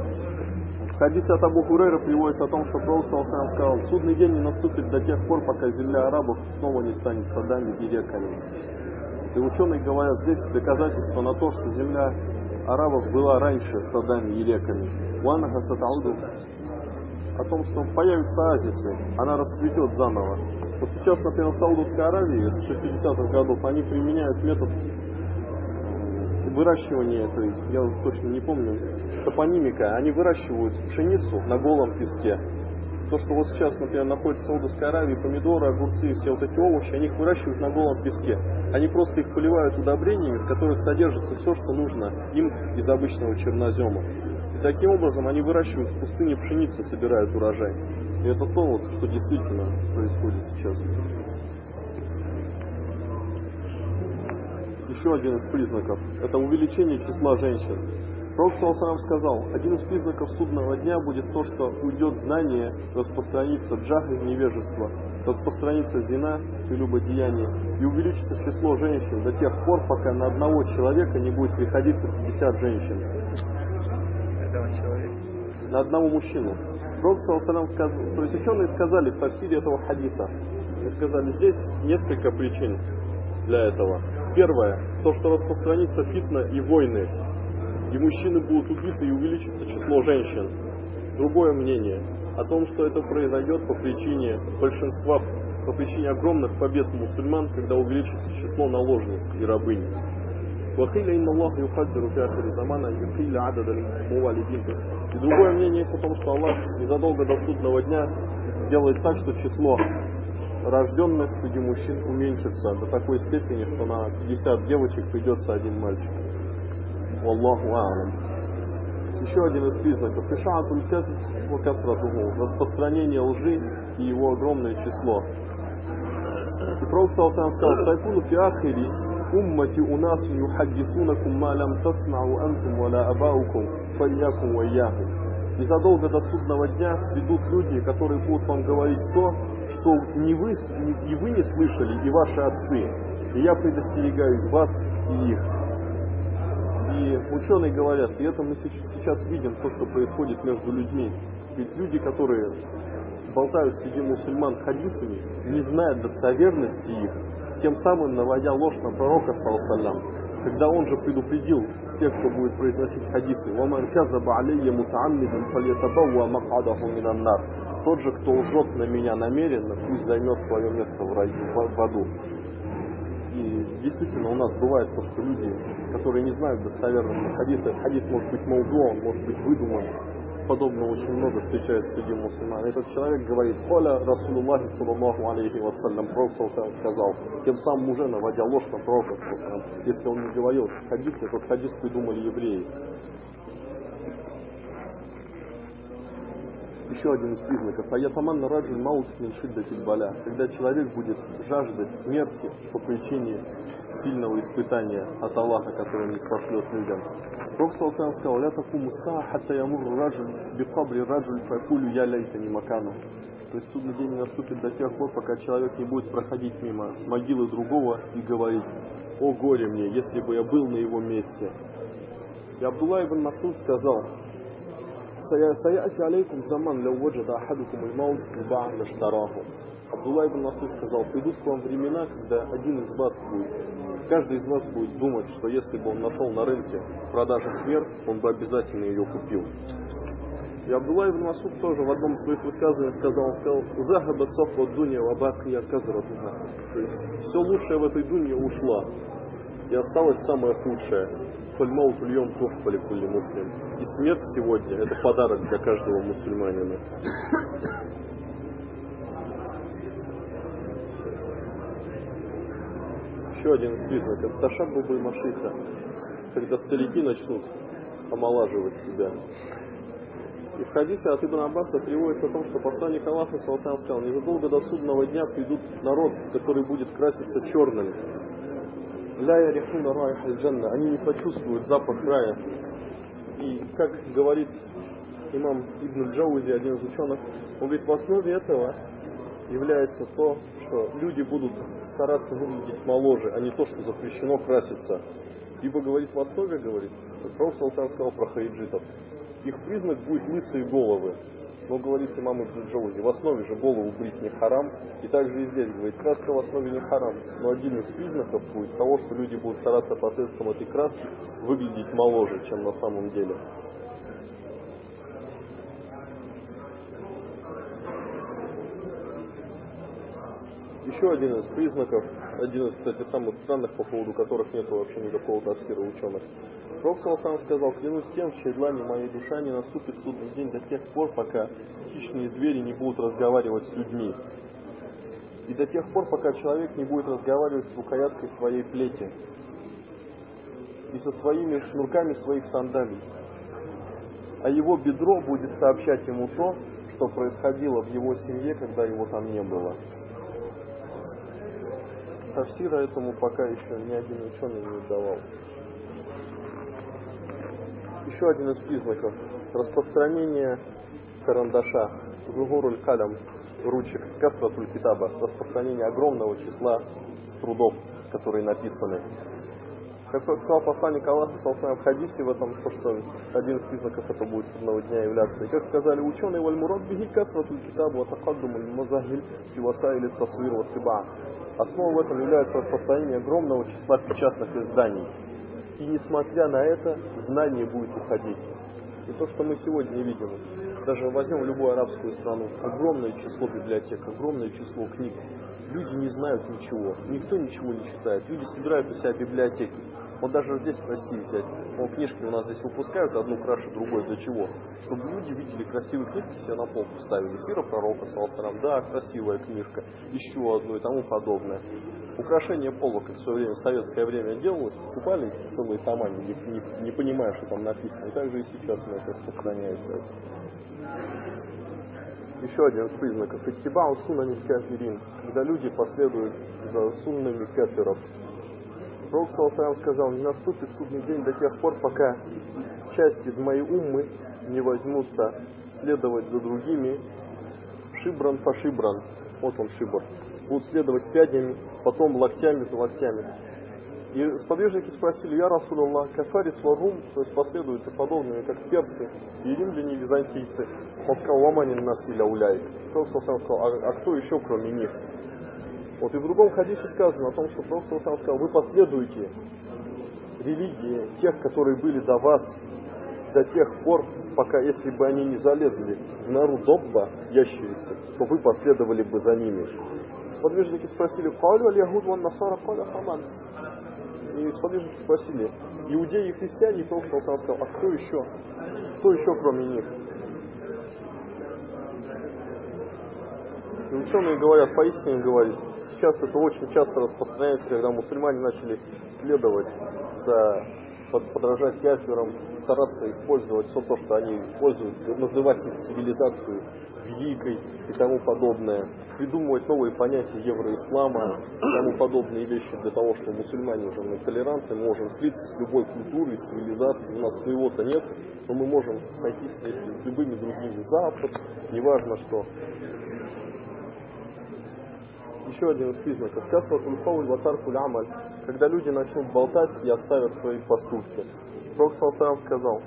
В хадисе от Абу Хурейра приводится о том, что Пророк сказал: «Судный день не наступит до тех пор, пока земля арабов снова не станет садами и реками». И ученые говорят, здесь доказательство на то, что земля арабов была раньше садами и реками. «Уанаха сатауду», о том, что появятся оазисы, она расцветет заново. Вот сейчас, например, в Саудовской Аравии с 60-х годов они применяют метод выращивания этой, я точно не помню, топонимика. Они выращивают пшеницу на голом песке. То, что вот сейчас, например, находится в Саудовской Аравии, помидоры, огурцы, все вот эти овощи, они их выращивают на голом песке. Они просто их поливают удобрениями, в которых содержится все, что нужно им из обычного чернозема. И таким образом они выращивают в пустыне пшеницу, собирают урожай. И это то, вот, что действительно происходит сейчас. Еще один из признаков – это увеличение числа женщин. Пророк саллаллаху сказал: один из признаков судного дня будет то, что уйдет знание, распространится джахль, невежество, распространится зина, прелюбодеяние, и увеличится число женщин до тех пор, пока на одного человека не будет приходиться 50 женщин. На одного мужчину. Пророк саллаллаху сказал, то есть ученые сказали в тафсире этого хадиса, и сказали, здесь несколько причин для этого. Первое, то, что распространится фитна и войны, и мужчины будут убиты, и увеличится число женщин. Другое мнение о том, что это произойдет по причине большинства, по причине огромных побед мусульман, когда увеличится число наложниц и рабынь. И другое мнение есть о том, что Аллах незадолго до судного дня делает так, что число рожденных среди мужчин уменьшится до такой степени, что на 50 девочек придется один мальчик. Wallahu a'lam. Еще один из признаков ишаатуль кадб ва касратуху, распространение лжи и его огромное число. И Пророк ﷺ сказал: «Сайкуну фи ахири уммати унасу юхаддисунакум ма лям тасмау антум валя абаукум файякум вайяху». Незадолго до судного дня придут люди, которые будут вам говорить то, что и вы не слышали, и ваши отцы. И я предостерегаю вас и их. И ученые говорят, и это мы сейчас видим, то, что происходит между людьми. Ведь люди, которые болтают среди мусульман хадисами, не знают достоверности их, тем самым наводя ложь на пророка, саллаллаху, когда он же предупредил тех, кто будет произносить хадисы: «Ваман казаба алейя мутааммидан фальятабауа макадаху минан нар». Тот же, кто лжет на меня намеренно, пусть займет свое место в аду. И действительно у нас бывает то, что люди, которые не знают достоверного хадиса, хадис может быть мауду, он может быть выдуман. Подобного очень много встречается среди мусульман. Этот человек говорит: «Коля Расулуллахи саллаллаху алейхи вассалям», Пророк саллаллаху сказал, тем самым уже наводя ложь на пророка саллаллаху. Если он не говорил хадис, этот хадис придумали евреи. Еще один из признаков: аятаманна раджуль маут мин шиддатиль баля, когда человек будет жаждать смерти по причине сильного испытания от Аллаха, который он не спошлет людям. Пророк саллаллаху сказал: «Ля такуму саа хатта ямурру раджуль бикабри раджуль факулю я ляйтани макану». То есть судный день не наступит до тех пор, пока человек не будет проходить мимо могилы другого и говорить: «О горе мне, если бы я был на его месте». И Абдулла ибн Мас'уд сказал: «Саяти алейкум заман ля уаджада ахадукум аль-маут уба наштараху». Абдулла ибн Мас'уд сказал: придут к вам времена, когда каждый из вас будет думать, что если бы он нашел на рынке в продаже смерть, он бы обязательно ее купил. И Абдулла ибн Мас'уд тоже в одном из своих высказываний сказал: «Захаба сафва дуня ва бакия казратуха». То есть все лучшее в этой дуне ушло, и осталось самое худшее. «Фальмаут ульем тухфали кулли муслим». И смерть сегодня — это подарок для каждого мусульманина. Еще один из признаков ташаббу буль-машиха, когда старики начнут омолаживать себя. И в хадисе от Ибн Аббаса приводится о том, что посланник Аллаха саллаллаху сказал: «Незадолго до судного дня придут народ, который будет краситься черным. Ля ярихуна райха аль-джанна», они не почувствуют запах рая. И как говорит имам Ибн Джаузи, один из ученых, он говорит, в основе этого является то, что люди будут стараться выглядеть моложе, а не то, что запрещено краситься. Ибо, говорит, в основе, говорит, Пророк саллаллаху сказал про хариджитов, их признак будет лысые головы. Но, говорит имам Ибн Джаузи, в основе же голову брить не харам, и также и здесь, говорит, краска в основе не харам. Но один из признаков будет того, что люди будут стараться посредством этой краски выглядеть моложе, чем на самом деле. Еще один из признаков, один из, кстати, самых странных, по поводу которых нет вообще никакого тафсира ученых. Пророк саллаллаху сказал: «Клянусь тем, в чьей длани моей душа не наступит судный день до тех пор, пока хищные звери не будут разговаривать с людьми. И до тех пор, пока человек не будет разговаривать с рукояткой своей плети и со своими шнурками своих сандалий. А его бедро будет сообщать ему то, что происходило в его семье, когда его там не было». Тафсира этому пока еще ни один ученый не давал. Еще один из признаков распространение карандаша, зугуруль калям, ручек, касратуль китаба, распространение огромного числа трудов, которые написаны. Как сказал посланник Аллаха саллаллаху в хадисе в этом, то, что один из признаков это будет судного дня являться. И как сказали ученые, валь мурад бихи касратуль китабу атакаддумуль мазахиль фи васаили тасвир ва тиба. Основой в этом является распространение огромного числа печатных изданий. И несмотря на это, знание будет уходить. И то, что мы сегодня видим, даже возьмем любую арабскую страну, огромное число библиотек, огромное число книг. Люди не знают ничего, никто ничего не читает. Люди собирают у себя библиотеки. Вот даже здесь в России взять, книжки у нас здесь выпускают, одну краше другой. Для чего? Чтобы люди видели красивые книжки, себе на полку ставили. Сира пророка, саллаллаху алейхи ва саллям, да, красивая книжка, еще одну и тому подобное. Украшение полок в свое время, в советское время делалось, покупали целые тома, не понимая, что там написано. И также и сейчас у нас распространяется это. Еще один из признаков. Иттибау суннани кафирин. Когда люди последуют за суннами кафиров. Пророк ﷺ сказал: не наступит судный день до тех пор, пока часть из моей уммы не возьмутся следовать за другими шибран по шибран. Вот он шибр. Будут следовать пядями, потом локтями за локтями. И сподвижники спросили: я Расулаллах, кафарис варум, то есть последуются подобными, как персы и римляне, и византийцы. Он сказал: ламанин насиля уляй. Пророк сказал: а кто еще кроме них? Вот и в другом хадисе сказано о том, что Пророк сказал: вы последуете религии тех, которые были до вас, до тех пор, пока, если бы они не залезли в нору добба, ящерицы, то вы последовали бы за ними. Сподвижники спросили: «Калю аль-Яхуд ван насара каля хаман». И сподвижники спросили: иудеи и христиане? И Пророк сказал: а кто еще? Кто еще кроме них? И ученые говорят, поистине говорят, сейчас это очень часто распространяется, когда мусульмане начали следовать подражать кафирам, стараться использовать все то, что они используют, называть их цивилизацию великой и тому подобное, придумывать новые понятия евроислама и тому подобные вещи для того, что мусульмане уже мы толерантны, мы можем слиться с любой культурой, цивилизацией, у нас своего-то нет, но мы можем сойтись вместе с любыми другими. Запад, неважно что. Еще один из признаков. Когда люди начнут болтать и оставят свои поступки. Пророк ﷺ сказал: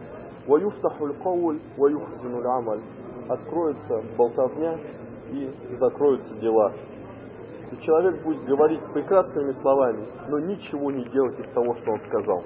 откроется болтовня и закроются дела. И человек будет говорить прекрасными словами, но ничего не делать из того, что он сказал.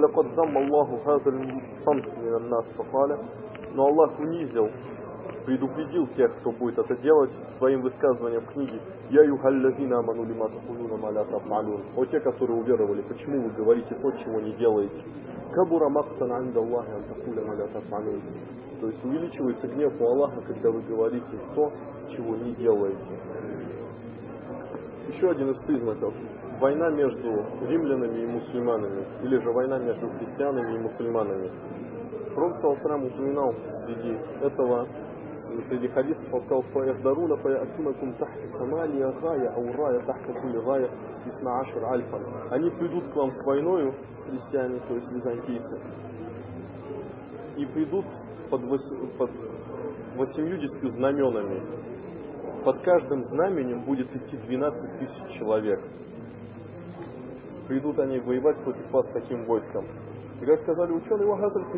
Но Аллах унизил, предупредил тех, кто будет это делать, своим высказыванием в книге: «Я юхаллазина аману лима такулуна ма ля таф'алун». О те, которые уверовали, почему вы говорите то, чего не делаете? Кабура мактан анда Аллахи ан такуля ма ля таф'алун. То есть увеличивается гнев у Аллаха, когда вы говорите то, чего не делаете. Еще один из признаков. Война между римлянами и мусульманами, или же война между христианами и мусульманами. Пророк ﷺ упоминал среди этого, среди хадисов, он сказал: «Фаяхдаруна фаятунакум тахта самания гая, аурая тахта кули гая исна ашр альфан». Они придут к вам с войною, христиане, то есть византийцы, и придут под 80 знаменами. Под каждым знаменем будет идти 12 тысяч человек. Придут они воевать против вас таким войском. И как сказали ученые,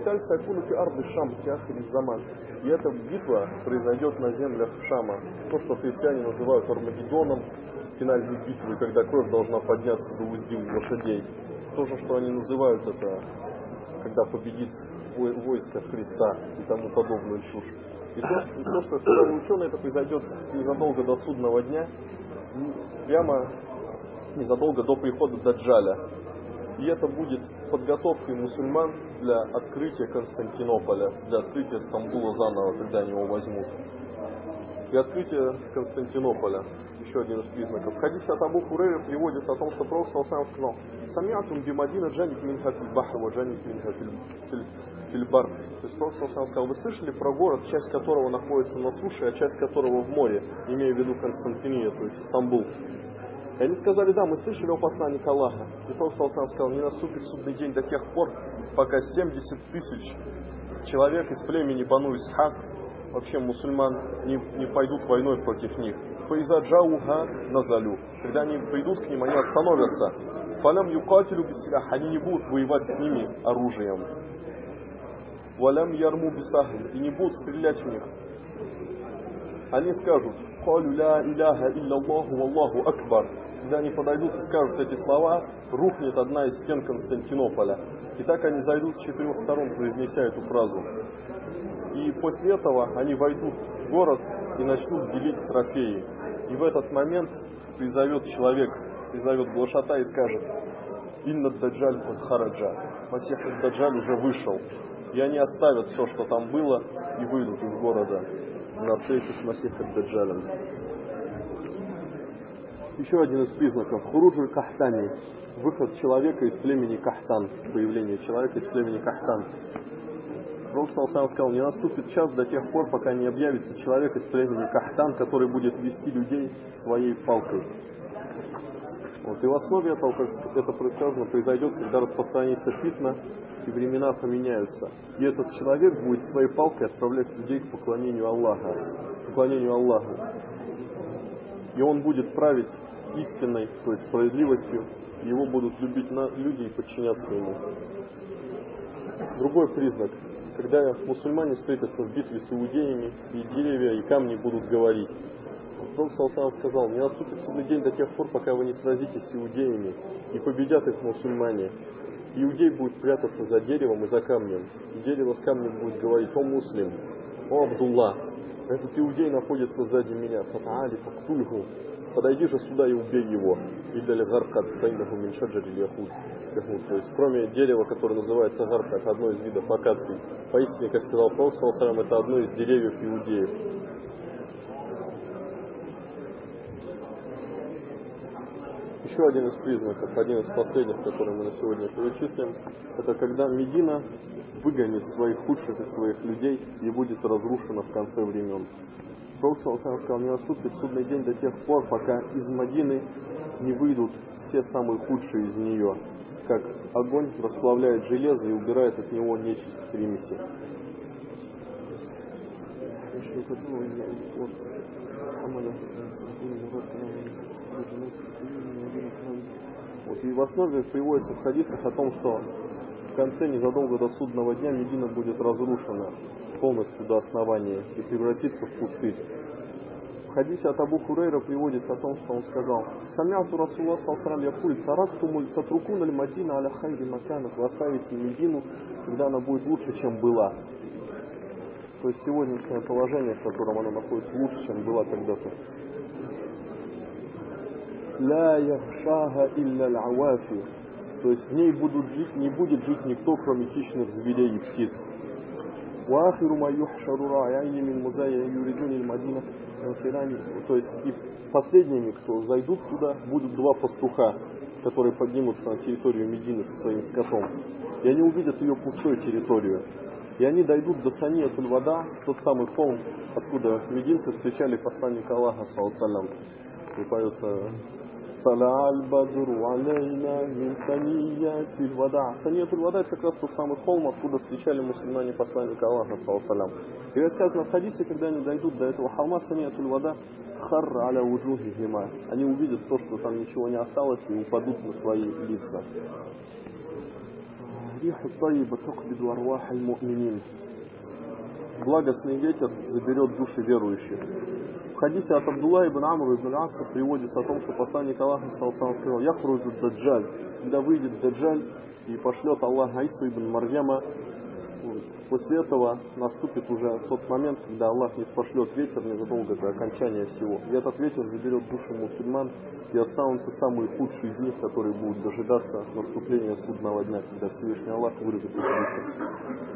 и эта битва произойдет на землях Шама. То, что христиане называют Армагеддоном, финальной битвой, когда кровь должна подняться до уздил лошадей. То же, что они называют это, когда победит войско Христа и тому подобную чушь. И то, что сказали ученые, это произойдет незадолго до судного дня, прямо незадолго до прихода Даджаля. И это будет подготовкой мусульман для открытия Константинополя, для открытия Стамбула заново, когда они его возьмут. Для открытия Константинополя. Еще один из признаков. В хадисе от Абу Хурейры приводится о том, что Пророк ﷺ сказал: «Самиатум бимадина джанит минха филь бахр, ва джанит минха филь бар». То есть Пророк ﷺ сказал: вы слышали про город, часть которого находится на суше, а часть которого в море, имея в виду Константиния, то есть Стамбул. И они сказали: да, мы слышали о посланнике Аллаха. И Пророк ﷺ сказал: не наступит судный день до тех пор, пока 70 тысяч человек из племени Бану Исхак, вообще мусульман, не пойдут войной против них. Фаиза джауха назалю. Когда они придут к ним, они остановятся. Фалям юкатилю бисилях. Они не будут воевать с ними оружием. Валям ярму бисахль. И не будут стрелять в них. Они скажут: «Калю ля иляха илляллаху валлаху акбар». Когда они подойдут и скажут эти слова, рухнет одна из стен Константинополя. И так они зайдут с 4 сторон, произнеся эту фразу. И после этого они войдут в город и начнут делить трофеи. И в этот момент призовет человек, призовет глашата и скажет: «Инна даджаль хараджа». Масих ад-Даджаль уже вышел. И они оставят все, что там было, и выйдут из города на встречу с Масих ад-Даджалем. Еще один из признаков хуруджуль кахтани, выход человека из племени Кахтан, появление человека из племени Кахтан. Пророк саллаллаху сказал: не наступит час до тех пор, пока не объявится человек из племени Кахтан, который будет вести людей своей палкой. Вот. И в основе этого, как это предсказано, произойдет, когда распространится фитна и времена поменяются. И этот человек будет своей палкой отправлять людей к поклонению Аллаху. И он будет править истинной, то есть справедливостью. Его будут любить люди и подчиняться ему. Другой признак. Когда мусульмане встретятся в битве с иудеями, и деревья, и камни будут говорить. Пророк саллаллаху сказал: не наступит судный день до тех пор, пока вы не сразитесь с иудеями, и победят их мусульмане. Иудей будет прятаться за деревом и за камнем. И дерево с камнем будет говорить: о муслим, о Абдулла, этот иудей находится сзади меня, фатаали фактульху, подойди же сюда и убей его. Илля гаркат файнаху мин шаджари яхуд. То есть, кроме дерева, которое называется гаркат, одно из видов акаций. Поистине, как сказал Пророк саллаллаху, это одно из деревьев иудеев. Еще один из признаков, один из последних, которые мы на сегодня перечислим, это когда Медина выгонит своих худших из своих людей и будет разрушена в конце времен. Пророк саллаллаху сказал: не наступит судный день до тех пор, пока из Медины не выйдут все самые худшие из нее, как огонь расплавляет железо и убирает от него нечисть в примеси. Вот, и в основе приводится в хадисах о том, что в конце, незадолго до судного дня, Медина будет разрушена полностью до основания и превратится в пустырь. В хадисе от Абу Хурейра приводится о том, что он сказал: «Самиату Расулла саллаллаху якуль тарактумуль татрукун аль-Мадина аля хайри маканат». Вы оставите Медину, когда она будет лучше, чем была. То есть сегодняшнее положение, в котором она находится, лучше, чем была когда-то. «Ла яхшаха илля аль-авафи». То есть в ней не будет жить никто, кроме хищных зверей и птиц. «Ва ахиру ма юхшару ра'яйни мин музайя юридуни аль-Мадина». То есть и последними, кто зайдут туда, будут два пастуха, которые поднимутся на территорию Медины со своим скотом. И они увидят ее пустой территорию. И они дойдут до Саниятуль-Вада, тот самый холм, откуда мединцы встречали посланника Аллаха, саллаллаху. И поется: Саниятуль-Вада — это как раз тот самый холм, откуда встречали мусульмане посланника Аллаха, саллаллаху. И рассказано в хадисе, когда они дойдут до этого холма Саниятуль-Вада, харра аля вуджухихима, они увидят то, что там ничего не осталось, и упадут на свои лица. Благостный ветер заберет души верующих. В хадисе от Абдулла ибн Амр ибн Аса приводится о том, что посланник Аллаха саллаллаху сказал: «Яхруджу даджаль», когда выйдет даджаль и пошлет Аллах Ису ибн Марьяма. После этого наступит уже тот момент, когда Аллах не спошлет ветер незадолго до окончания всего. И этот ветер заберет души мусульман, и останутся самые худшие из них, которые будут дожидаться наступления судного дня, когда Всевышний Аллах вырвет их души.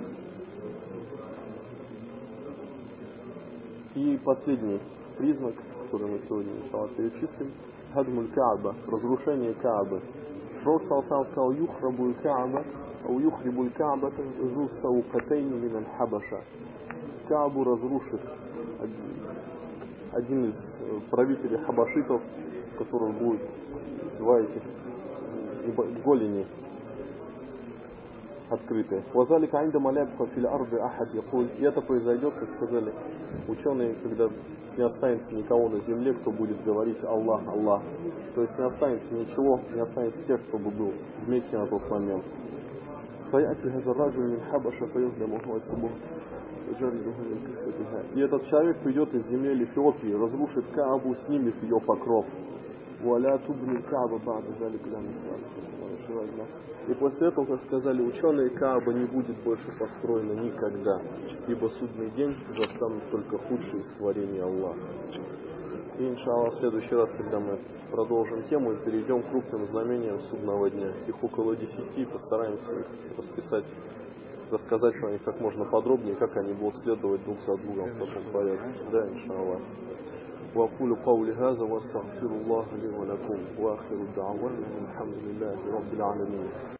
И последний признак, который мы сегодня перечислим, хадмуль Кааба, разрушение Каабы. Пророк саллаллаху сказал: «Юхрабуль Кааба, ау юхрибуль Кааба зу саукатейни мин хабаша». Каабу разрушит один из правителей хабашитов, у которого будет два этих голени открытые. «Вазалика айнда малябка фил арды ахад якуль». И это произойдет, как сказали ученые, когда не останется никого на земле, кто будет говорить «Аллах, Аллах». То есть не останется ничего, не останется тех, кто бы был в Мекке на тот момент. И этот человек придет из земель Эфиопии, разрушит Каабу, снимет ее покров. И после этого, как сказали ученые, Кааба не будет больше построена никогда, ибо судный день застанут только худшие из творений Аллаха. И, иншаллах, в следующий раз, когда мы продолжим тему и перейдем к крупным знамениям судного дня. Их около 10, постараемся их расписать, рассказать про них как можно подробнее, как они будут следовать друг за другом в таком порядке. Да, иншаллах. وأقول قولي هذا وأستغفر الله لي ولكم وآخر الدعوة الحمد لله رب العالمين.